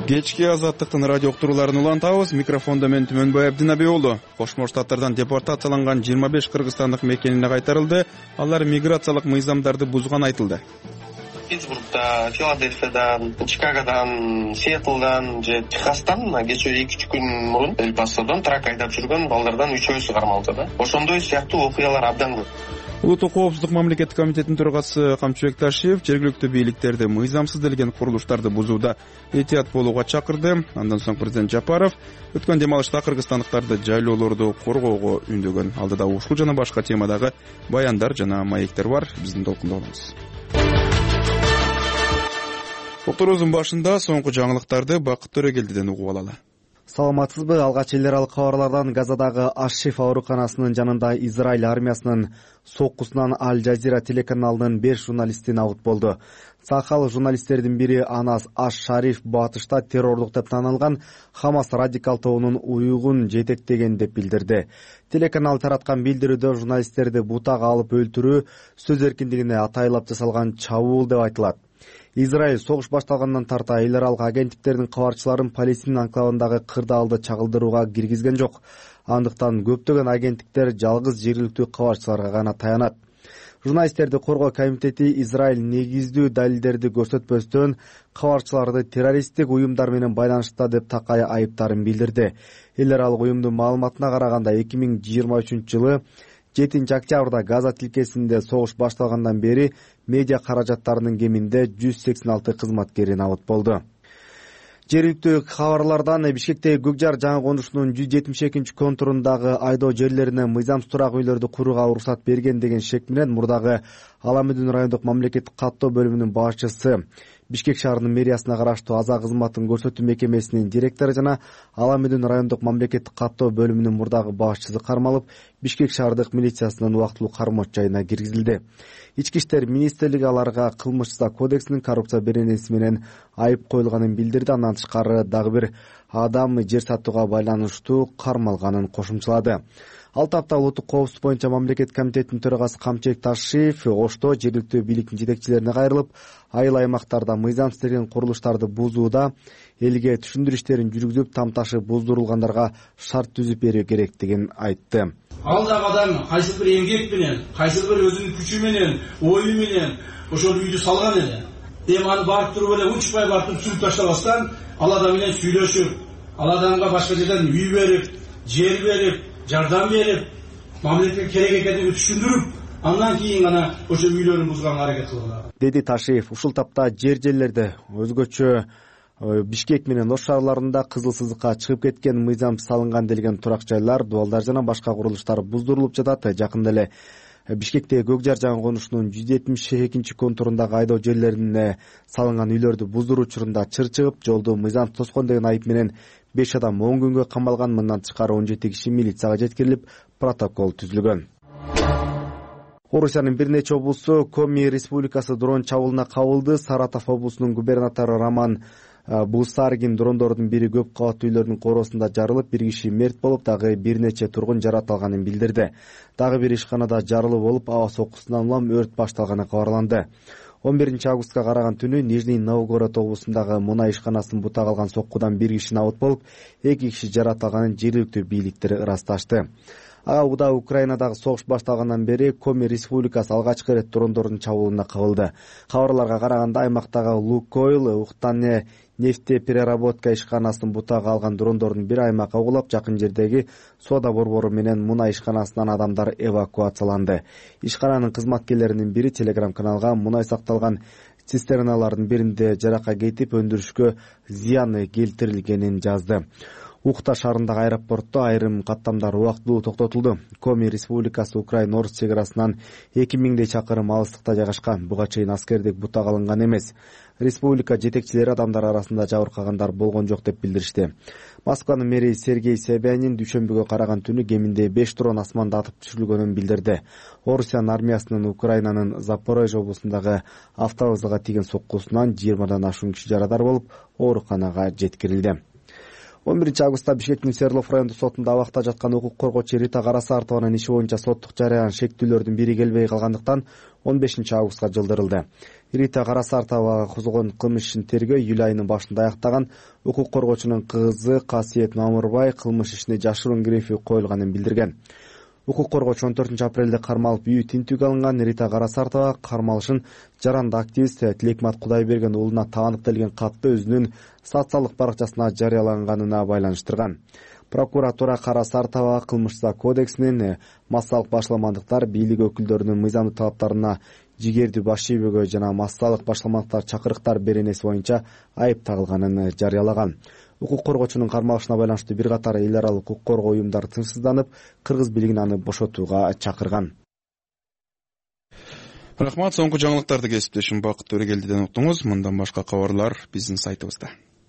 Кечки Азаттыктын радио уктурууларын улантабыз. Микрофондо мен Түмөнбай Абдинаби уулу. Кошмо Штаттардан депортацияланган 25 кыргызстандык мекенине кайтарылды. Алар миграциялык мыйзамдарды бузган айтылды. Питтсбургда, Филадельфиядан, Чикагодан, Сиэтлдан же Техастан кечээ 2-3 күн мурун Эль-Пасодон трак айдап жүргөн балдардан 3-өсү кармалды да. Ошондой сыяктуу окуялар абдан көп. Улуттук коопсуздук мамлекеттик комитетинин төрагасы Камчыбек Ташиев жергиликтүү бийликтерди мыйзамсыз делген курулуштарды бузууда этият болууга чакырды. Андан соң президент Жапаров өткөн демалышта кыргызстандыктарды жайлоолорду коргоого үндөгөн. Алдыда ушул жана башка темадагы баяндар жана маектер бар. Биздин толкунда болуңуз. Уктуруубуздун башында соңку жаңылыктарды Бакыт Төрөгелдиден угуп алалы. Саламатсызбы? Алгач эл аралык кабарлардан Газадагы Аш-Шифа ооруканасынын жанында Израиль армиясынын соккусунан Аль-Жазира телеканалынын 5 журналисти абут болду. Сахал журналисттердин бири Анас Аш-Шариф батышта террордук деп танылган Хамас радикал тобунун уюгун жетектеген деп билдирди. Телеканал тараткан билдирүүдө журналисттерди бутага алып өлтүрүү сөз эркиндигине атайлап жасалган чабуул деп айтылат. Израиль согуш башталгандан тарта эл аралык агенттиктердин кабарчыларын Палестина анклавындагы кырдаалды чагылдырууга киргизген жок. Андыктан көптөгөн агенттиктер жалгыз жергиликтүү кабарчыларга гана таянат. Журналисттерди коргоо комитети Израиль негиздүү далилдерди көрсөтпөстөн кабарчыларды террористтик уюмдар менен байланышта деп такай айыптарын билдирди. Эл аралык уюмдун маалыматына караганда 2023-жылы 7-октябрда Газа тилкесинде согуш башталгандан бери медиа каражаттарынын кеминде 186 кызматкери абут болду. Жергиликтүү кабарлардан Бишкектеги Көкжар жаңы конушунун 172 контурундагы айдоо жерлерине мыйзамсыз турак үйлөрдү курууга уруксат берген деген шек менен мурдагы Аламүдүн райондук мамлекеттик каттоо бөлүмүнүн башчысы, Бишкек шаарынын мэриясына караштуу аза кызматын көрсөтүү мекемесинин директору жана Аламүдүн райондук мамлекеттик каттоо бөлүмүнүн мурдагы башчысы кармалып, Бишкек шаардык милициясынын убактылуу кармоочу жайына киргизилди. Ички иштер министрлиги аларга кылмыш кодексинин коррупция беренеси менен айып коюлганын билдирди. Андан тышкары дагы бир адам жер сатууга байланыштуу кармалганын кошумчалады. Ал тапта улуттук коопсуздук боюнча мамлекеттик комитеттин төрагасы Камчыбек Ташиев Ошто жергиликтүү бийликтин жетекчилерине кайрылып, айыл аймактарда мыйзамсыз деген курулуштарды бузууда элге түшүндүрүү иштерин жүргүзүп, тамташы буздурулгандарга шарт түзүп берүү керектигин айтты. Ал дагы адам кайсы бир эмгек менен, кайсы бир өзүнүн күчү менен, ою менен ошол үйдү салган эле. Эми аны барып туруп эле учпай барып сүрүп таштабастан, ал адам менен сүйлөшүп, ал адамга башка жерден үй берип, жер берип, жардам берип, мамлекетке керек экендигин түшүндүрүп, андан кийин гана ошо үйлөрүн бузганга аракет кылган. Деди Ташиев. Ушул тапта жерлерде өзгөчө Бишкек менен Ош шаарларында кызыл сызыкка чыгып кеткен мыйзамсыз салынган делген турак жайлар, дубалдар жана башка курулуштар буздурулуп жатат. Жакында эле Бишкектеги Көкжар жаңы конушунун 172 контурундагы айдоо жерлерине салынган үйлөрдү буздуруу учурунда чыр чыгып, жолду мыйзамсыз тоскон деген айып менен 5 адам 10 күнгө камалган. Мындан тышкары 17 киши милицияга жеткирилип, протокол түзүлгөн. Орусиянын бир нече облусу Коми республикасы дрон чабуулуна кабылды. Саратов облусунун губернатору Роман Бусаргин дрондордун бири көп кабаттуу үйлөрдүн короосунда жарылып, бир киши мерт болуп, дагы бир нече тургун жарат алганын билдирди. Дагы бир ишканада жарылуу болуп, аба соккусунан улам өрт башталганы кабарланды. 11 августка караган түнү Нижний Новгород облусундагы мунай ишканасын бутага алган соккудан бир киши абут болуп, 2 киши жарат алганын жергиликтүү бийликтер ырасташты. Ага убада Украинадагы согуш башталгандан бери Коми республикасы алгачкы ирет дрондордун чабуулуна кабылды. Кабарларга караганда аймактагы Лукойл Ухтане нефтепереработка ишканасын бутага алган дрондордун бири аймакка угулап, жакын жердеги соода борбору менен мунай ишканасынан адамдар эвакуацияланды. Ишкананын кызматкерлеринин бири телеграм-каналга мунай сакталган цистерналардын биринде жаракка кетип, өндүрүшкө зыян келтирилгенин жазды. Ухта шаарындагы аэропортто айрым каттамдар убактылуу токтотулду. Коми республикасы Украина-Орус чек арасынан 2000 чакырым алыстыкта жайгашкан. Буга чейин аскердик бутак алынган эмес. Республика жетекчилери адамдар арасында жабыркагандар болгон жок деп билдиришти. Москванын мэри Сергей Собянин дүйшөмбүгө караган түнү кеминде 5 дрон асманда атып түшүрүлгөнүн билдирди. Орусиянын армиясынын Украинанын Запорожье облусундагы автобузга тийген соккусунан 20дан ашуун киши жарадар болуп, ооруканага жеткирилди. 11-августта Бишкектин Свердлов райондук сотунда абакта жаткан укук коргоочу Рита Карасартованын иши боюнча соттук жарыян шектүүлөрдүн бири келбей калгандыктан 15-августка жылдырылды. Рита Карасартовага козголгон кылмыш ишин тергөө июль айынын башында аяктаган. Укук коргоочунун кызы Касиет Мамырбай кылмыш ишине жашыруун грифи коюлганын билдирген. Укук коргоочу 14-апрелде кармалып үйү тинтүүгө алынган. Рита Карасартова кармалышын жаранды активист Тилекмат Кудайберген уулуна тааныкталган катты өзүнүн социалдык баракчасына жарыялаганына байланыштырган. Прокуратура Карасартова кылмыш кодексинин массалык башламандыктар, бийлик өкүлдөрүнүн мыйзамдуу талаптарына жигердүү баш ийбөөгө жана массалык башламандыктар чакырыктар беренеси боюнча айып тагылганын жарыялаган. Укук коргоочунун кармалышына байланыштуу бир катар эл аралык укук коргоо уюмдары тынчсызданып, кыргыз бийлигин аны бошотууга чакырган. Рахмат, соңку жаңылыктарды кесиптешим Бакыт Төрөгелдиден уктуңуз. Мындан башка кабарлар биздин сайтыбызда.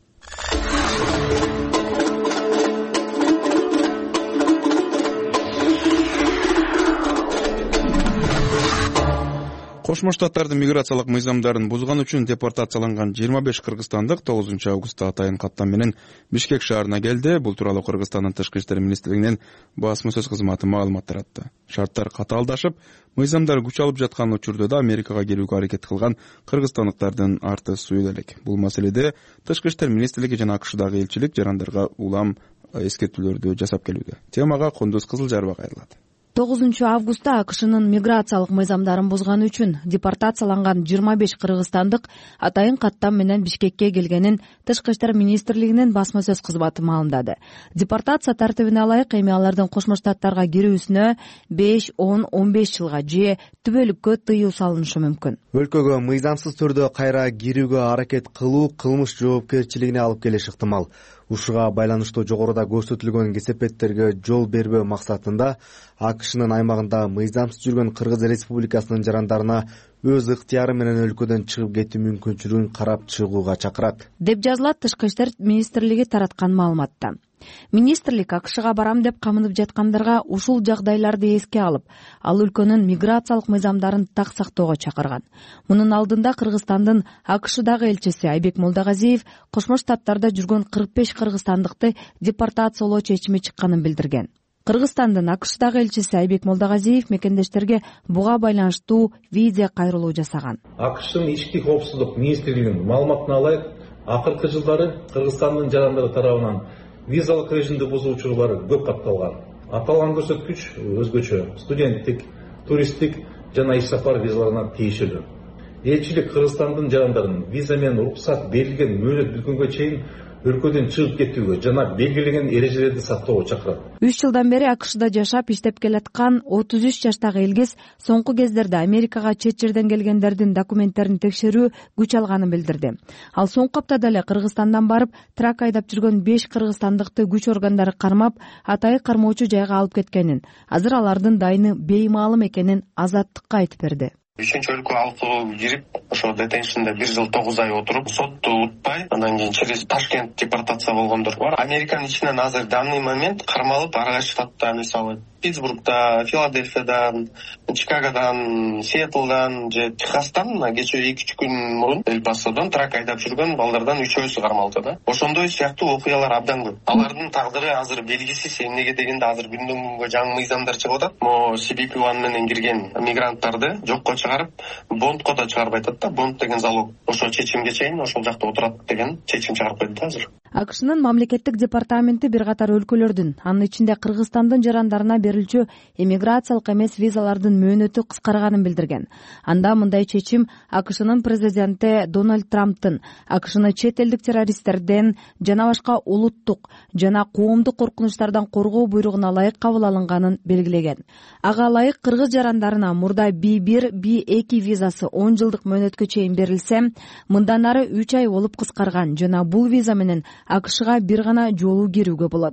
Кошмо Штаттардын миграциялык мыйзамдарын бузган үчүн депортацияланган 25 кыргызстандык 9 августта атайын каттам менен Бишкек шаарына келди. Бул тууралуу Кыргызстандын Тышкы иштер министрлигинин басма сөз кызматы маалымат таратты. Шарттар катаалдашып, мыйзамдар күч алып жаткан учурда да Америкага келүүгө аракет кылган кыргызстандыктардын арты суюл элек. Бул маселеде Тышкы иштер министрлиги жана АКШдагы элчилик жарандарга улам эскертүүлөрдү жасап келүүдө. Темага Кундуз Кызылжарова кайрылат. 9 августта АКШнын миграциялык мыйзамдарын бузган үчүн депортацияланган 25 кыргызстандык атайын каттам менен Бишкекке келгенин Тышкы иштер министрлигинин басма сөз кызматы маалымдады. Депортация тартибине ылайык эми алардын Кошмо Штаттарга кирүүсүнө 5, 10, 15 жылга же түбөлүккө тыюу салынышы мүмкүн. Өлкөгө мыйзамсыз түрдө кайра кирүүгө аракет кылуу кылмыш жоопкерчилигине алып келиши ыктымал. Ушуга байланыштуу жогоруда көрсөтүлгөн кесепеттерге жол бербөө максатында АКШнын аймагында мыйзамсыз жүргөн Кыргыз Республикасынын жарандарына өз ыктыяры менен өлкөдөн чыгып кетүү мүмкүнчүлүгүн карап чыгууга чакырат, деп жазылат Тышкы иштер министрлиги тараткан маалыматта. Министрлик АКШга барам деп камынып жаткандарга ушул жагдайларды эске алып, ал өлкөнүн миграциялык мыйзамдарын так сактоого чакырган. Мунун алдында Кыргызстандын АКШдагы элчиси Айбек Молдогазиев Кошмо Штаттарда жүргөн 45 кыргызстандыкты депортациялоо чечими чыкканын билдирген. Кыргызстандын АКШдагы элчиси Айбек Молдогазиев мекендештерге буга байланыштуу видео кайрылуу жасаган. АКШнын ички коопсуздук министрлигинин маалыматына ылайык, акыркы жылдары Кыргызстандын жарандары тарабынан визалык режимди бузуу учурлары көп катталган. Аталган көрсөткүч өзгөчө студенттик, туристтик жана иш сапар визаларына тиешелүү. Элчилик Кыргызстандын жарандарын виза менен уруксат берилген мөөнөт бүткөнгө чейин өлкөдөн чыгып кетүүгө жана белгилеген эрежелерди сактоого чакырат. 3 жылдан бери АКШда жашап иштеп келаткан 33 жаштагы элгес соңку кездерде Америкага чет жерден келгендердин документтерин текшерүү күч алганын билдирди. Ал соңку аптада эле Кыргызстандан барып, трак айдап жүргөн 5 кыргызстандыкты күч органдары кармап, атайын кармоочу жайга алып кеткенин, азыр алардын дайыны беймаалым экенин Азаттыкка айтып берди. 3-өлкө алкуу кирип, ошо детеншнда 1 жыл 9 ай отуруп, сотту утпай, андан кийин через Ташкент депортация болгондор бар. Американын ичинен азыр данный момент кармалып, ар кайсы штатта, мисалы Питтсбургда, Филадельфиядан, Чикагодан, Сиэтлдан же Техастан кечээ 2-3 күн мурун Эль Пасодон трак айдап жүргөн балдардан 3-өсү кармалды да. Ошондой сыяктуу окуялар абдан көп. Алардын тагдыры азыр белгисиз. Эмнеге дегенде азыр күндөн күнгө жаңы мыйзамдар чыгып атат. Мо CBP-1 менен кирген мигранттарды жокко чыгарып, бондко да чыгарбай атат да. Бонд деген залог. Ошо чечимге чейин ошол жакта отурат деген чечим чыгарып койду да азыр. АКШнын мамлекеттик департаменти бир катар өлкөлөрдүн, анын ичинде Кыргызстандын жарандарына берилчү иммиграциялык эмес визалардын мөөнөтү кыскарганын билдирген. Анда мындай чечим АКШнын президенти Дональд Трамптын АКШны чет элдик террористтерден жана башка улуттук жана коомдук коркунучтардан коргоо буйругуна ылайык кабыл алынганын белгилеген. Ага ылайык кыргыз жарандарына мурда B1, B2 визасы 10 жылдык мөөнөткө чейин берилсе, мындан ары 3 ай болуп кыскарган жана бул виза менен АКШга бир гана жолу кирүүгө болот.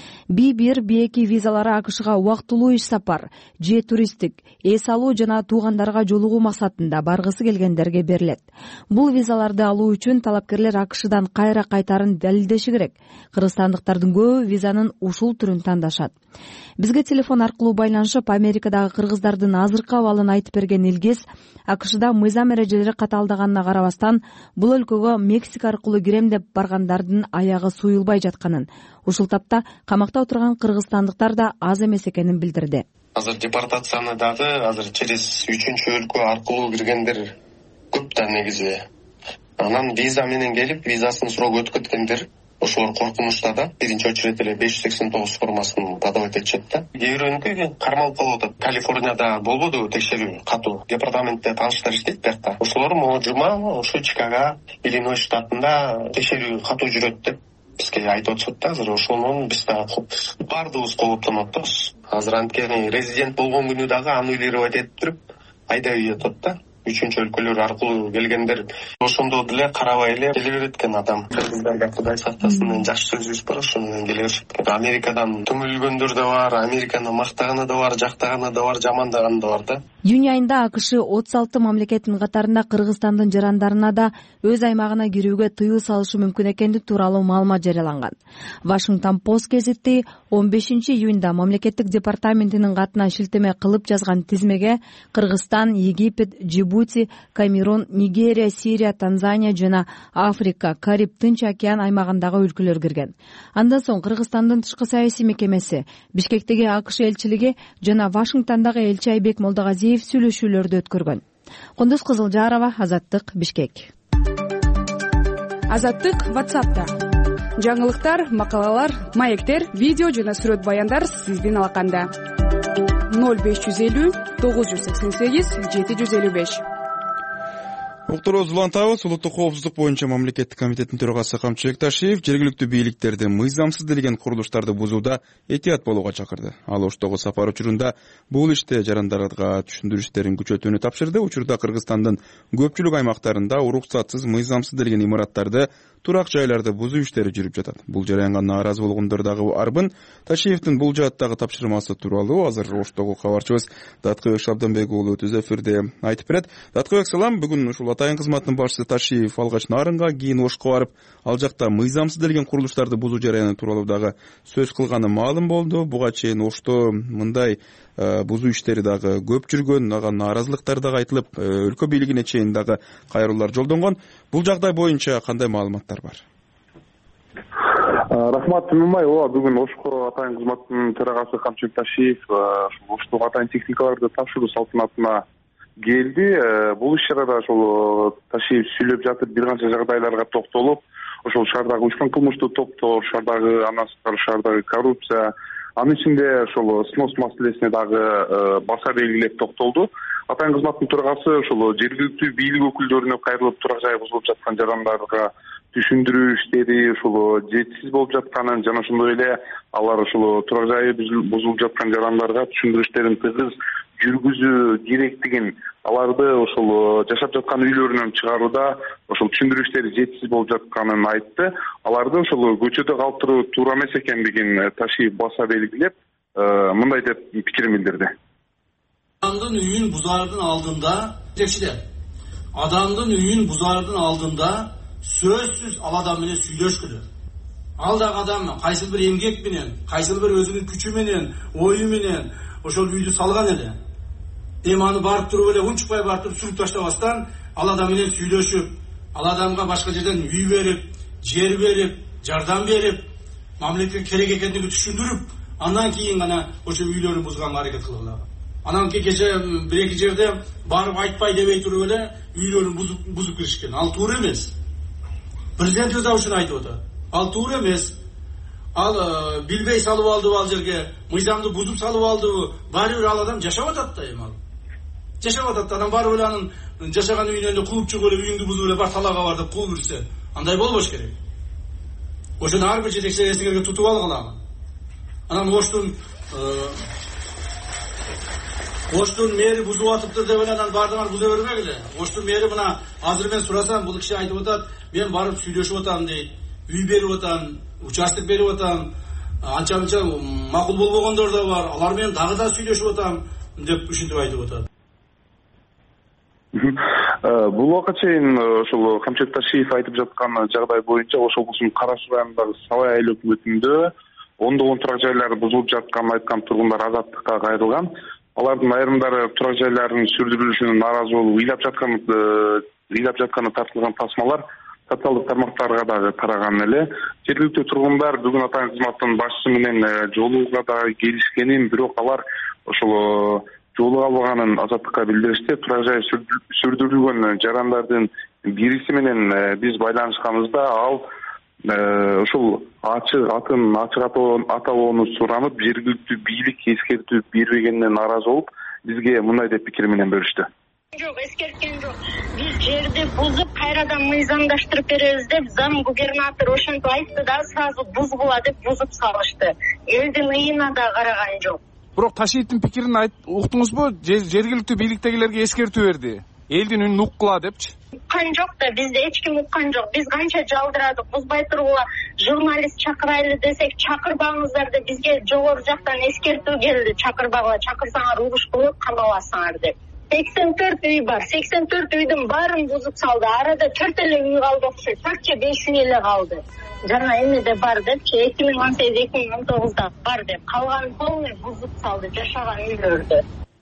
B1, B2 визалары АКШга убактылуу иш сапар, же туристтик, эс алуу жана туугандарга жолугуу максатында баргысы келгендерге берилет. Бул визаларды алуу үчүн талапкерлер АКШдан кайра кайтарын далилдеши керек. Кыргызстандыктардын көбү визанын ушул түрүн тандашат. Бизге телефон аркылуу байланышып, Америкадагы кыргыздардын азыркы абалын айтып берген Илгиз АКШда мыйзам эрежелери катаалдаганына карабастан бул өлкөгө Мексика аркылуу кирем деп баргандардын аягы суюлбай жатканын, ушул тапта камакта отурган кыргызстандыктар да аз эмес экенин билдирди. Азыр депортацияны дагы азыр через 3 өлкө аркылуу киргендер көп да негизи. Анан виза менен келип, визасын суроо өткөткөндөр ошолор коркунучта да. Биринчи очередь эле 589 формасын подавать этишет да. Кээ бир өлкөгө кармалып калып атат. Калифорнияда болбоду текшерүү катуу. Департаментте тааныштар иштейт биякта. Ошолор могу жума ошо Чикаго, Иллинойс штатында текшерүү катуу жүрөт деп бизге айтып атышат да. Азыр ошонун биз да баардыгыбыз кооптонуп атабыз. Азыр анткени резидент болгон күнү дагы аннулировать этип туруп айдап атат да. 3 өлкөлөр аркылуу келгендер ошондо деле карабай эле келе берет экен адам. Кыргыздарга Кудай сактасын, жакшы сөзүбүз бар, ошону менен келе беришет. Америкадан түңүлгөндөр да бар, Американы мактаганы да бар, жактаганы да бар, жамандаганы да бар да. Июнь айында АКШ 36 мамлекеттин катарында Кыргызстандын жарандарына да өз аймагына кирүүгө тыюу салышы мүмкүн экендиги тууралуу маалымат жарыяланган. Washington Post гезити 15 июнда мамлекеттик департаментинин катына шилтеме кылып жазган тизмеге Кыргызстан, Египет, Джибути, Камерун, Нигерия, Сирия, Танзания жана Африка, Кариб, Тынч океан аймагындагы өлкөлөр кирген. Андан соң Кыргызстандын тышкы саясий мекемеси, Бишкектеги АКШ элчилиги жана Вашингтондагы элчи Айбек Молдогазиев сүйлөшүүлөрдү өткөргөн. Кундуз Кызылжарова, Азаттык, Бишкек. Азаттык WhatsApp'та. Жаңылыктар, макалалар, маектер, видео жана сүрөт баяндар сиздин алаканда. 0550 988 755. Уктуруубузду улантабыз. Улуттук коопсуздук боюнча мамлекеттик комитеттин төрагасы Камчы Бекташиев жергиликтүү бийликтерди мыйзамсыз делген курулуштарды бузууда этият болууга чакырды. Ал Оштогу сапар учурунда бул иште жарандарга түшүндүрүштерин күчөтүүнү тапшырды. Учурда Кыргызстандын көпчүлүк аймактарында уруксатсыз мыйзамсыз делген имараттарды, турак жайларды бузуу иштери жүрүп жатат. Бул жараянга нааразы болгондор дагы арбын. Ташиевдин бул жааттагы тапшырмасы тууралуу азыр Оштогу кабарчыбыз Даткыбек Шабданбек уулу түз эфирде айтып берет. Даткыбек, салам. Бүгүн ушул атайын кызматтын башчысы Ташиев алгач Нарынга, кийин Ошко барып, ал жакта мыйзамсыз делген курулуштарды бузуу жараяны тууралуу дагы сөз кылганы маалым болду. Буга чейин Ошто мындай бузуу иштери дагы көп жүргөн, ага нааразылыктар дагы айтылып, өлкө бийлигине чейин дагы кайрылуулар жолдонгон. Бул жагдай боюнча кандай маалыматтар бар? Рахмат Тимимбай. Ооба, бүгүн Ошко атайын кызматтын төрагасы Камчы Бекташиев Оштогу атайын техникаларды тапшыруу салтанатына келди. Бул иш-чарада ошол Ташиев сүйлөп жатып бир канча жагдайларга токтолуп, ошол шаардагы учкан кылмыштуу топтор, шаардагы анасыктар, шаардагы коррупция, анын ичинде ошол снос маселесине дагы баса белгилеп токтолду. Атайын кызматтын төрагасы ошол жергиликтүү бийлик өкүлдөрүнө кайрылып турак жай бузулуп жаткан жарандарга түшүндүрүү иштери ошол жетишсиз болуп жатканын жана ошондой эле алар ошол турак жайы бузулуп жаткан жарандарга түшүндүрүү иштерин тыгыз жүргүзүү керектигин, аларды ошол жашап жаткан үйлөрүнөн чыгарууда ошол түшүндүрүү иштери жетишсиз болуп жатканын айтты. Аларды ошол көчөдө калтыруу туура эмес экендигин Ташиев баса белгилеп, мындай деп пикирин билдирди. Адамдын үйүн бузардын алдында, жетекчилер, адамдын үйүн бузардын алдында сөзсүз ал адам менен сүйлөшкүлөр. Ал дагы адам кайсыл бир эмгек менен, кайсыл бир өзүнүн күчү менен, ою менен ошол үйдү салган эле. Аны барып туруп эле унчукпай барып туруп сүрүп таштабастан ал адам менен сүйлөшүп, ал адамга башка жерден үй берип, жер берип, жардам берип, мамлекетке керек экендигин түшүндүрүп, андан кийин гана ошо үйлөрүн бузганга аракет кылгыла. Анан кече бир эки жерде барып айтпай дебей туруп эле үйлөрүн бузуп киришкен. Ал туура эмес. Президентибиз да ушуну айтып атат. Ал туура эмес. Ал билбей салып алдыбы ал жерге, мыйзамды бузуп салып алдыбы, баары бир ал адам жашап атат да эми ал. Жашап атат да, анан барып эле анын жашаган үйүнөн кууп чыгып эле үйүңдү бузуп эле бар талаага бар деп кууп жүрсө, андай болбош керек. Ошону ар бир жетекчилер эсиңерге тутуп алгыла. Анан Оштун мэри бузуп атыптыр деп эле анан баардыгын буза бербегиле. Оштун мэри мына азыр мен сурасам, бул киши айтып атат, мен барып сүйлөшүп атам дейт, үй берип атам, участок берип атам, анча-мынча макул болбогондор да бар, алар менен дагы да сүйлөшүп атам деп ушинтип айтып атат. Бул убакка чейин ошол Камчы Бекташиев айтып жаткан жагдай боюнча Ош облусунун Кара Суу районундагы Сабай айыл өкмөтүндө ондогон турак жайлар бузулуп жатканын айткан тургундар азаттыкка кайрылган. Алардын айрымдары турак жайлардын сүрдүрүлүшүнө нааразы болуп ыйлап жатканы тартылган тасмалар социалдык тармактарга дагы тараган эле. Жергиликтүү тургундар бүгүн атайын кызматтын башчысы менен жолугууга дагы келишкенин, бирок алар ошол жолуга албаганын азаттыкка билдиришти. Турак жай сүрдүрүлгөн жарандардын бириси менен биз байланышканыбызда ал ушул атын ачык аталоону суранып, жергиликтүү бийлик эскертүү бербегенине нааразы болуп, бизге мындай деп пикир менен бөлүштү. Жок, эскерткен жок. Биз жерди бузуп, кайрадан мыйзамдаштырып беребиз деп зам губернатор ошентип айтты да, сразу бузгула деп бузуп салышты. Элдин ыйына да караган жок. Бирок Ташиевдин пикирин уктуңузбу? Жергиликтүү бийликтегилерге эскертүү берди. Элдин үнүн уккула депчи. Уккан жок да, бизде эч ким уккан жок. Биз канча жалдырадык, бузбай тургула журналист чакырайлы десек, чакырбаңыздар деп бизге жогору жактан эскертүү келди. Чакырбагыла, чакырсаңар уруш болот, камаласыңар деп. 84 үй бар. 84 үйдүн баарын бузуп салды. Арада 4 эле үй калды окшойт. 4 же 5 үй эле калды. Жана эмеде бар депчи, 2018-2019 бар деп. Калган полный бузуп салды жашаган үйлөрдү.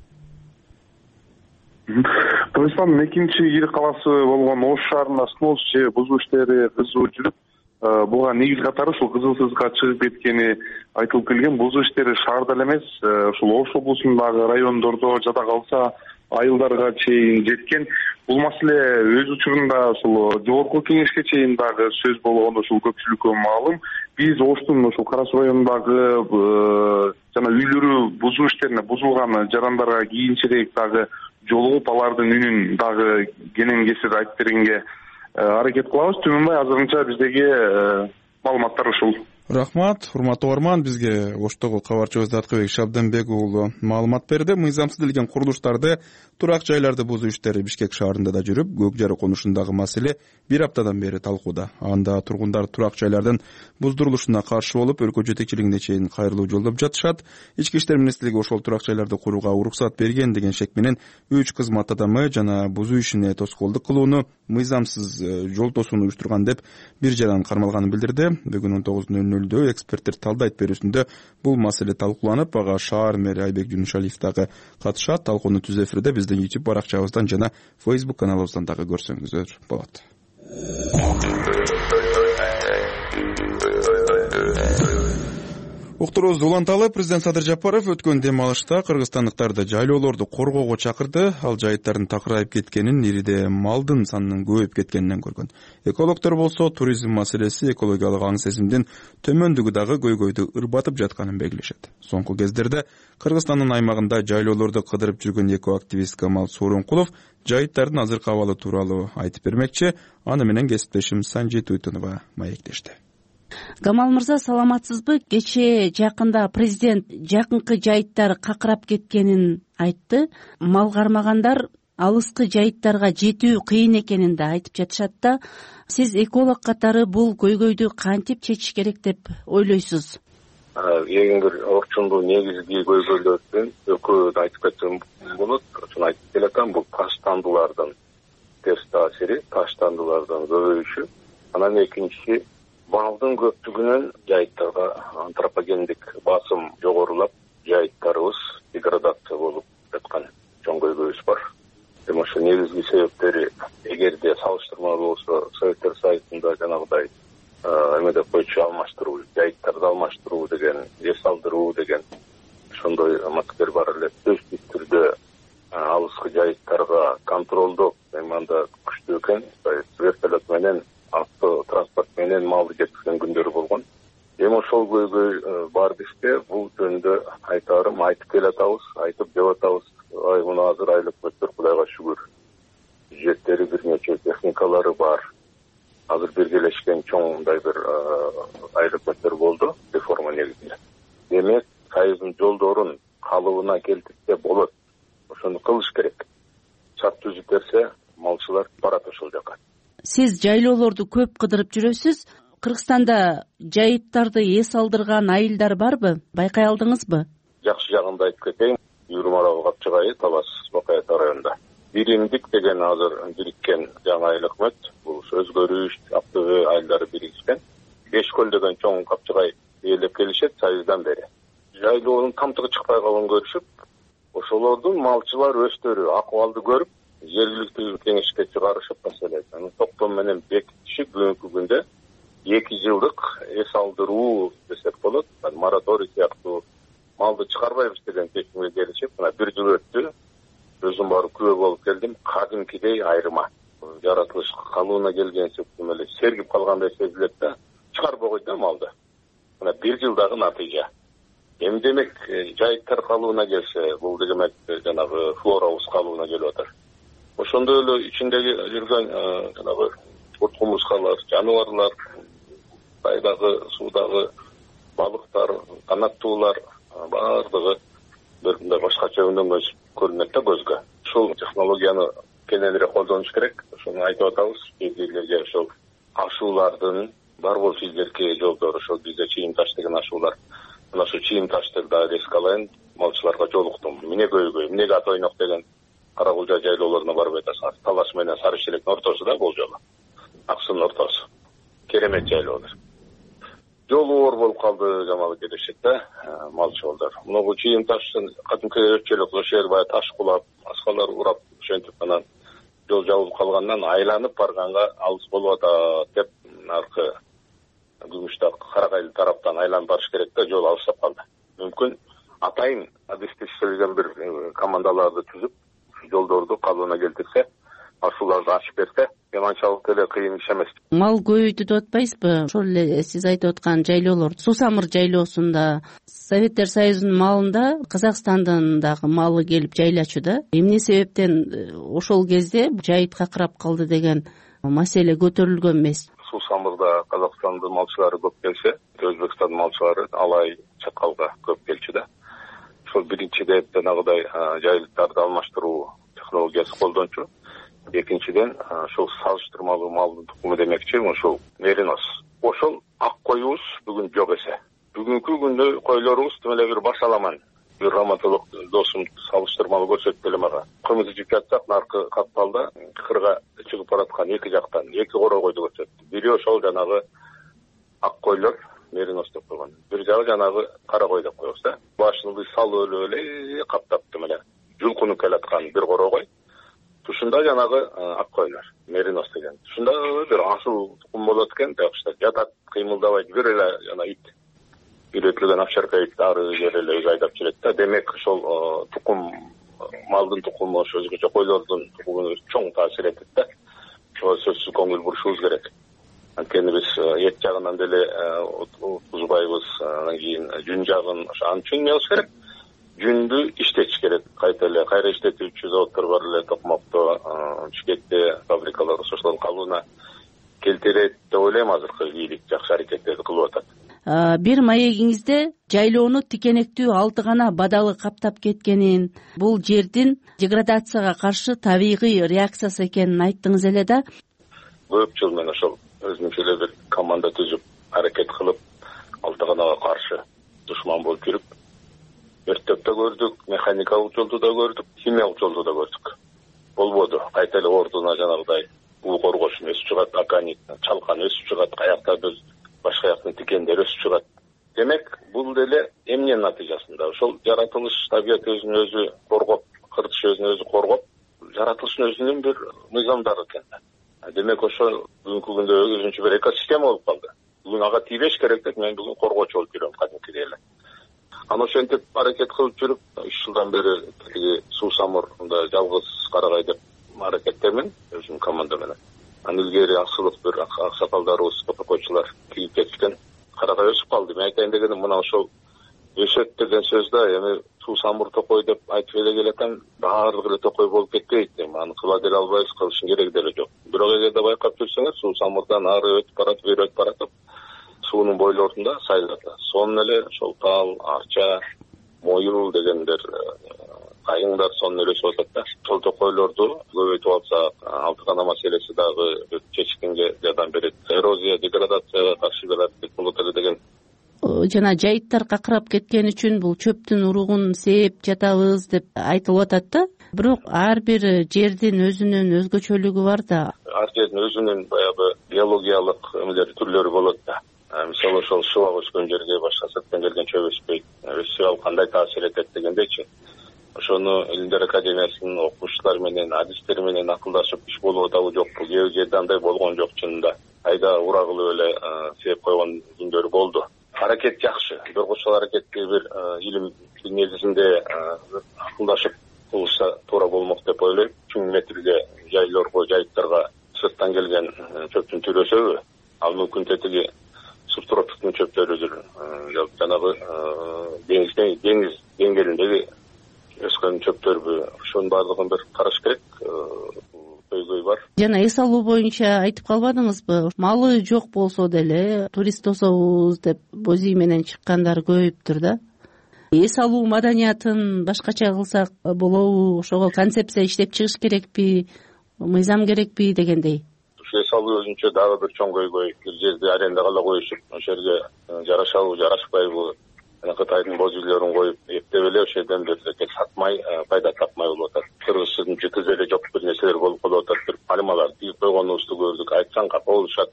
Кыргызстандын экинчи ири калаасы болгон Ош шаарында снос же бузуу иштери кызуу жүрүп, буга негиз катары ушул кызылсызга чыгып кеткени айтылып келген. Бузуу иштери шаарда эле эмес, ушул Ош облусундагы райондордо жада калса айылдарга чейин жеткен. Бул маселе өз учурунда ушул жогорку кеңешке чейин дагы сөз болгону ушул көпчүлүккө маалым. Биз Оштун ушул Кара Суу районундагы жана үйлөрү бузуу иштерине бузулган жарандарга кийинчерээк дагы жолугуп, алардын үнүн дагы кенен кесир айтып бергенге аракет кылабыз. Түмөнбай азырынча биздеги маалыматтар ушул. Рахмат, урматтуу угарман, бизге Оштогу кабарчыбыз Аткыбек Шабданбек уулу маалымат берди. Мыйзамсыз делген курулуштарды, турак жайларды бузуу иштери Бишкек шаарында да жүрүп, Көк Жарык конушундагы маселе бир аптадан бери талкууда. Анда тургундар турак жайлардын буздурулушуна каршы болуп, өлкө жетекчилигине чейин кайрылуу жолдоп жатышат. Ички иштер министрлиги ошол турак жайларды курууга уруксат берген деген шек менен 3 кызмат адамы жана бузуу ишине тоскоолдук кылууну, мыйзамсыз жол тосууну уюштурган деп бир жаран кармалганын билдирди. Бүгүн 19:00 эксперттер талдайт берүүсүндө бул маселе талкууланып, ага шаар мэри Айбек Жунушалиев дагы катышат. Талкууну түз эфирде биздин YouTube баракчабыздан жана Facebook каналыбыздан дагы көрсөңүздөр болот. Уктуруубузду уланталы. Президент Садыр Жапаров өткөн дем алышта кыргызстандыктарды жайлоолорду коргоого чакырды. Ал жайыттардын такырайып кеткенин, ириде малдын санынын көбөйүп кеткенинен көргөн. Экологдор болсо туризм маселеси экологиялык аң сезимдин төмөндүгү дагы көйгөйдү ырбатып жатканын белгилешет. Соңку кездерде Кыргызстандын аймагында жайлоолорду кыдырып жүргөн экоактивист Камал Сооронкулов жайыттардын азыркы абалы тууралуу айтып бермекчи. Аны менен кесиптешим Санжит Уйтунова маектешти. Камал мырза, саламатсызбы? Кечээ жакында президент жакынкы жайыттар какырап кеткенин айтты. Мал кармагандар алыскы жайыттарга жетүү кыйын экенин да айтып жатышат да. Сиз эколог катары бул көйгөйдү кантип чечиш керек деп ойлойсуз? Эң бир орчундуу негизги көйгөйлөрдүн экөөнү айтып кетсем болот. Ошону айтып келатам. Бул таштандылардын терс таасири, таштандылардын көбөйүшү. Анан экинчиси малдын көптүгүнөн жайыттарга антропогендик басым жогорулап, жайыттарыбыз деградация болуп жаткан чоң көйгөйүбүз бар. Ошо негизги себептери, эгерде салыштырмалуу болсо, Советтер Союзунда жанагыдай эмеде койчу алмаштыруу, жайыттарды алмаштыруу деген, эс алдыруу деген ошондой маселелер бар эле. Сөзсүз түрдө алыскы жайыттарга контролдоп, анда күчтүү экен, вертолет менен, автотранспорт менен малды жеткизген күндөрү болгон. Эми ошол көйгөй бар бизде. Бул жөнүндө айтарым, айтып келатабыз, айтып деп атабыз. Мына азыр айыл өкмөттөр, Кудайга шүгүр, бюджеттери бир нече техникалары бар. Азыр биргелешкен чоң мындай бир айыл өкмөттөр болду, реформа негизинде. Демек, Союздун жолдорун калыбына келтирсе болот. Ошону кылыш керек. Шарт түзүп берсе, малчылар барат ошол жака. Сиз жайлоолорду көп кыдырып жүрөсүз. Кыргызстанда жайыттарды эс алдырган айылдар барбы? Байкай алдыңызбы? Жакшы жагында айтып кетейин. Юрмарабы Капчыгайы, Талас, Бакай районунда. Биримдик деген азыр бириккен жаңы айыл өкмөт. Бул Өзгөрүш, Актөбө айылдары бириккен. Бешкөл деген чоң Капчыгай ээлеп келишет Союздан бери. Жайлоонун тамтыгы чыкпай калганын көрүшүп, ошолордун малчылар өздөрү акыбалды көрүп, жергиликтүү кеңешке чыгарышып маселени токтом менен бекитишип, бүгүнкү күндө 2 жылдык эс алдыруу десек болот, мораторий сыяктуу малды чыгарбайбыз деген чечимге келишип, мына 1 жыл өттү. Өзүм барып күбө болуп келдим. Кадимкидей айырма. Жаратылыш калыбына келгенсип эле сергип калгандай сезилет да, чыгарбай койду малды. Мына 1 жылдагы натыйжа. Эми демек жайыттар калыбына келсе, бул демек жанагы флорабыз калыбына келип атат. Ошондой эле ичиндеги жүргөн жанагы курт-кумурскалар, жаныбарлар, айдагы, суудагы балыктар, канаттуулар баардыгы бир башкача өнөнгөн көрүнөт да көзгө. Ушул технологияны кененирээк колдонуш керек. Ошону айтып атабыз. Биздерге ошол ашуулардын бар болчу илгерки жолдору, ошол бизде чийим таш деген ашуулар. Мына ошо чийим ташты да эске алайын, малчыларга жолуктум. Эмнеге эмнеге ат ойнок деген Каракулжа жайлоолоруна барып айтасыңар. Талаш менен Сары Шелектин ортосу да бул жолу. Аксынын ортосу. Керемет жайлоолор. Жолу оор болуп калды, жамалы келишет да малчылар. Мына бул чийим таштын кадимки өчөлүк ошол жер баягы таш кулап, аскалар урап, ошентип анан жол жабылып калгандан айланып барганга алыс болуп атат деп аркы Гүмүштак Карагайлы тараптан айланып барыш керек да, жол алыстап калды. Мүмкүн атайын адистештирилген бир командаларды түзүп, жолдорду калыбына келтирсе, ашууларды ачып берсе, анчалык эле кыйын иш эмес. Мал көбөйтүп атпайсызбы? Ошол эле сиз айтып аткан жайлоолор, Сусамыр жайлоосунда, Советтер Союзунун малында Казакстандын дагы малы келип жайлачу да. Эмне себептен ошол кезде жайыт какырап калды деген маселе көтөрүлгөн эмес? Сусамырда Казакстандын малчылары көп келсе, Өзбекстандын малчылары Алай, Чакалга көп келчү да. Ошол биринчиден жанагыдай жайлыктарды алмаштыруу технологиясы колдончу. Экинчиден ошол салыштырмалуу малдын тукуму демекчи, ошол меринос. Ошол ак коюбуз бүгүн жок эсе. Бүгүнкү күндө койлорубуз тим эле бир башаламан. Бир романтолог досум салыштырмалуу көрсөттү эле мага. Кымызды жеп жатсак, наркы капкалда кырга чыгып бараткан эки жактан 2 коро койду көрсөттү. Бири ошол жанагы ак койлор, меринос деп койгон. Бир жагы жанагы кара кой деп коебуз да. Башыңды салып эле каптап тим эле жулкунуп келаткан бир коро кой. Тушунда жанагы ак койлор, меринос деген. Тушунда бир асыл тукум болот экен, жакшыда жатат, кыймылдабайт, бир эле жана ит. Үйрөтүлгөн акчарка ит ары жер эле өзү айдап жүрөт да. Демек ошол тукум, малдын тукуму, ошо өзгөчө койлордун тукумуна чоң таасир этет да. Ошого сөзсүз көңүл бурушубуз керек. Анткени биз эт жагынан деле утузбайбыз, анан кийин жүн жагын ошо анын үчүн эмне кылыш керек? Жүндү иштетиш керек. Кайта эле кайра иштетүүчү заводдор бар эле, Токмокто, Бишкекте фабрикалар ошолордун калыбына келтирет деп ойлойм. Азыркы бийлик жакшы аракеттерди кылып атат. Бир маегиңизде жайлоону тикенектүү 6 гана бадалы каптап кеткенин, бул жердин деградацияга каршы табигый реакциясы экенин айттыңыз эле да. Көп жыл мен ошол өзүнчө эле бир команда түзүп, аракет кылып, 6 ганага каршы душман болуп жүрүп, өрттөп да көрдүк, механикалык жолду да көрдүк, химиялык жолду да көрдүк. Болбоду. Кайта эле ордуна жанагыдай бул коргошун өсүп чыгат, аканит, чалкан өсүп чыгат, каякта біз башка жактын тикендер өсүп чыгат. Демек, бул деле эмненин натыйжасында? Ошол жаратылыш табият өзүн өзү коргоп, кыртыш өзүн өзү коргоп, жаратылыштын өзүнүн бир мыйзамдары экен. Демек, ошо бүгүнкү күндө өзүнчө бир экосистема болуп калды. Бүгүн ага тийбеш керек деп мен бүгүн коргоочу болуп жүрөм кадимкидей эле. Аны ошентип аракет кылып жүрүп, 3 жылдан бери тиги Сусамырда жалгыз Карагай деп аракеттемен, өзүм команда менен. Анын илгери аксылык бир аксакалдарыбыз, топокойчулар кийип кетишкен. Карагай өсүп калды. Мен айтайын дегеним, мына ошол өсөт деген сөз да, эми Сусамыр токой деп айтып эле келатам, баардыгы эле токой болуп кетпейт. Аны кыла деле албайбыз, кылыштын кереги деле жок. Бирок эгерде байкап жүрсөңөр, Сусамырдан ары өтүп баратып, бери өтүп баратып, суунун бойлорунда сайлата. Сонун эле ошол тал, арча, моюл дегендер, кайыңдар сонун эле өсүп атат да. Ошол токойлорду көбөйтүп алсак, 6 гана маселеси дагы чечкенге жардам берет. Эрозия, деградацияга каршы бир аракет болот эле деген. Жана жайыттар какырап кеткен үчүн бул чөптүн уругун сээп жатабыз деп айтылып атат да. Бирок ар бир жердин өзүнүн өзгөчөлүгү бар да. Ар жердин өзүнүн баягы биологиялык эмелери, түрлөрү болот да. мисалы ошол шыбак өскөн жерге башка сырттан келген чөп өспөйт, өссө ал кандай таасир этет дегендейчи. Ошону Илимдер академиясынын окуучулары менен, адистер менен акылдашып иш болуп атабы жокпу, кээ бир жерде андай болгон жок чынында. Айда ура кылып эле себеп койгон күндөр болду. Аракет жакшы, бирок ошол аракетти бир илим негизинде акылдашып кылышса туура болмок деп ойлойм. 1000 метрге жайлорго, жайыттарга сырттан келген чөптүн түрү өсөбү? Ал мүмкүн тетиги субтропиктин чөптөрүдүр. Жанагы деңиз деңгээлиндеги өскөн чөптөрбү? Ошонун баардыгын бир караш керек. Көйгөй бар. Жана эс алуу боюнча айтып калбадыңызбы? Малы жок болсо деле турист тособуз деп бози менен чыккандар көбөйүптүр да. Эс алуу маданиятын башкача кылсак болобу? Ошого концепция иштеп чыгыш керекпи? Мыйзам керекпи дегендей. Эс алуу өзүнчө дагы бир чоң көйгөй. Бир жерди арендага ала коюшуп, ошол жерге жарашабы, жарашпайбы? Кытайдын боз үйлөрүн коюп эптеп эле ошол жерден бир сатмай, пайда тапмай болуп атат. Кыргыздын жытыз эле жок бир нерселер болуп калып атат. Бир пальмалар тийип койгонубузду көрдүк. Айтсаң капа болушат.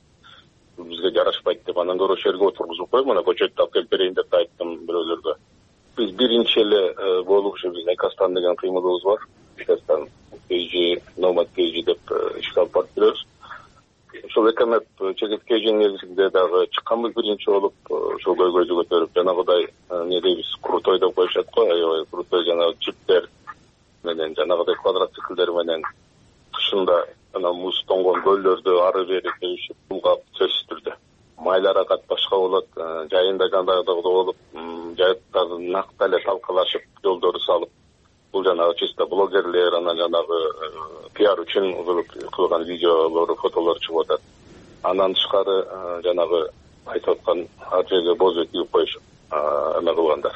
Бизге жарашпайт деп, андан көрө ошол жерге отургузуп коюп, мына көчөттү алып келип берейин деп айттым бирөөлөргө. Биз биринчи эле болуп ушу биздин Экостан деген кыймылыбыз бар. Экостан KG, Nomad KG деп ишке алып барып жүрөбүз. Ошол экомеп чегиткейдин негизинде дагы чыкканбыз биринчи болуп, ошол көйгөйдү көтөрүп, жанагыдай не дейбиз, крутой деп коюшат го, аябай крутой жанагы джиптер менен, жанагыдай квадроциклдер менен кышында анан муз тоңгон көлдөрдү ары бери тебишип, булгап сөзсүз түрдө. Майлар агат башка болот, жайында жандагы болуп, жайыттарды накта эле талкалашып, жолдорду салып, бул жанагы чисто блогерлер, анан жанагы пиар үчүн кылган видеолор, фотолор чыгып атат. Андан тышкары жанагы айтып аткан ар жерге боз үй тигип коюшуп, эме кылгандар.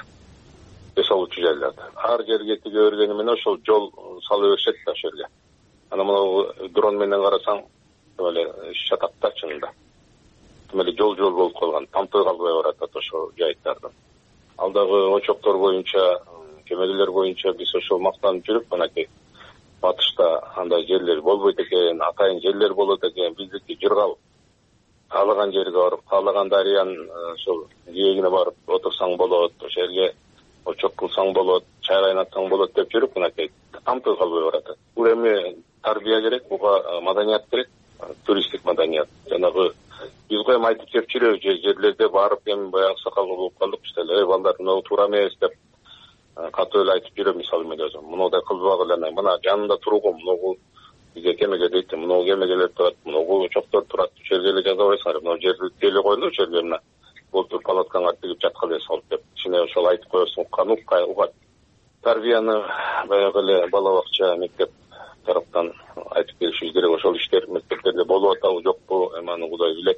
Эс алуучу жайларды. Ар жерге тиге бергени менен ошол жол сала беришет да ошол жерге. Анан мына дрон менен карасаң, эле шатакта чынында. Эле жол болуп калган, тамтой калбай баратат ошол жайыттардан. Ал дагы очоктор боюнча, кемелер боюнча биз ошол мактанып жүрүп, анакей батышта андай жерлер болбойт экен, атайын жерлер болот экен, биздики жыргал. Каалаган жерге барып, каалаган дарыянын ошол жээгине барып отурсаң болот, ошол жерге очок кылсаң болот, чай кайнатсаң болот деп жүрүп, анакей тамтой калбай баратат. Бул эми тарбия керек, буга маданият керек, туристтик маданият. Жанагы биз го эми айтып кеп жүрөбүз, жерлерде барып эми баягы аксакал болуп калдык, иште балдар мына туура эмес деп катуу эле айтып жүрөм. Мисалы мен өзүм мындай кылбагыла, мына жанында тургум, мына бизге кемеге дейт, мына кемегелер турат, мына очоктор турат, ошол жерге эле жазабайсыңар, мына жерди теле койлу, ошол жерге мына болтур палаткаңа тигип жаткыла салып деп. Ичине ошол айтып коесуң, угат. Тарбияны баягы эле бала бакча, мектеп тараптан айтып келишибиз керек. Ошол иштер мектептерде болуп атабы жокпу, эми аны Кудай билет.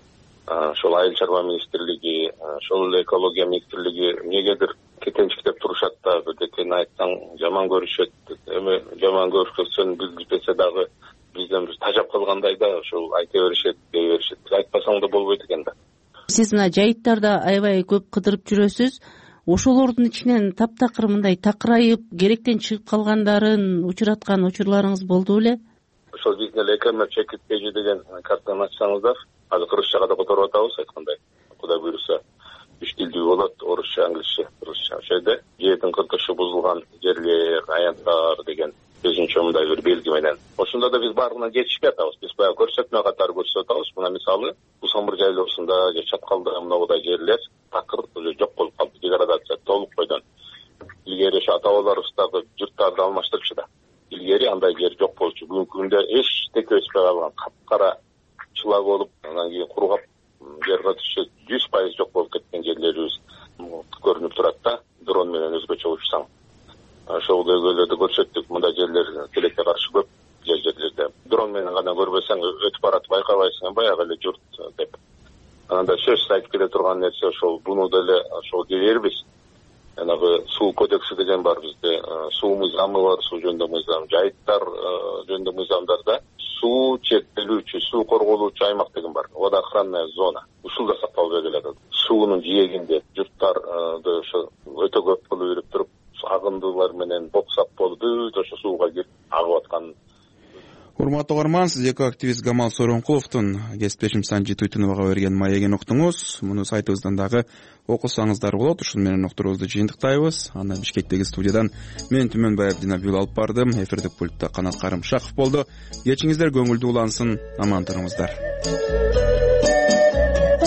Ошол айыл чарба министрлиги, ошол эле экология министрлиги эмнегедир кетенчиктеп турушат да, бирдекени айтсаң жаман көрүшөт. Эми жаман көрүшсөң билбесе дагы бизден бир тажап калгандай да, ошол айта беришет, дей беришет. Айтпасаң да болбойт экен да. Сиз мына жайыттарда аябай көп кыдырып жүрөсүз. Ошолордун ичинен таптакыр мындай такырайып, керектен чыгып калгандарын учураткан учурларыңыз болду беле? Ошол биздин эле экомеп чекиткейжи деген картаны ачсаңыздар, азыр кыргызчага да которуп атабыз, айткандай. Кудай буйруса, 3 тилдүү болот, орусча, англисче, кыргызча. Ошол жерде жердин кыртышы бузулган жерлер, аянттар деген өзүнчө мындай бир белги менен. Ошондо да биз баарына жетишпей атабыз. Биз баягы көрсөтмө катары көрсөтүп атабыз. Мына мисалы, Усамбыр жайлоосунда же чаткалда мындай жерлер такыр жок болуп калды, деградация толук бойдон. Илгери ошо ата-бабаларыбыздагы журттарды алмаштырчу да. Илгери андай жер жок болчу. Бүгүнкү күндө эчтеке өспөй калган, капкара чыла болуп, анан кийин кургап, жер катышы 100% жок болуп кеткен жерлерибиз көрүнүп турат да, дрон менен өзгөчө учсаң. Ошол көйгөйлөрдү көрсөттүк, мындай жерлер тилекке каршы көп жерлерде. Дрон менен гана көрбөсөң, өтүп барат байкабайсың, баягы эле журт деп. Анда сөзсүз айтып келе турган нерсе ошол, буну деле ошол дебербиз. Жанагы суу кодекси деген бар бизде, суу мыйзамы бар, суу жөнүндө мыйзам, жайыттар жөнүндө мыйзамдарда суу чектелүүчү, суу корголуучу аймак деген бар, водоохранная зона. Ушул да сакталбай келатат. Суунун жээгинде журттарды ошо өтө көп кылып үйрүп туруп, агындылар менен боксап болуп, ошо сууга кирип агып аткан. Урматтуу урматтуу угарман, сиз экоактивист Гамал Сооронкуловдун кесиптешим Санжи Туйтуновага берген маегин уктуңуз. Муну сайтыбыздан дагы окусаңыздар болот. Ушун менен уктуруубузду жыйынтыктайбыз. Аны Бишкектеги студиядан мен Түмөнбай Абдинабиул алып бардым. Эфирдик пультта Канат Карымшаков болду. Кечиңиздер көңүлдүү улансын, аман туруңуздар.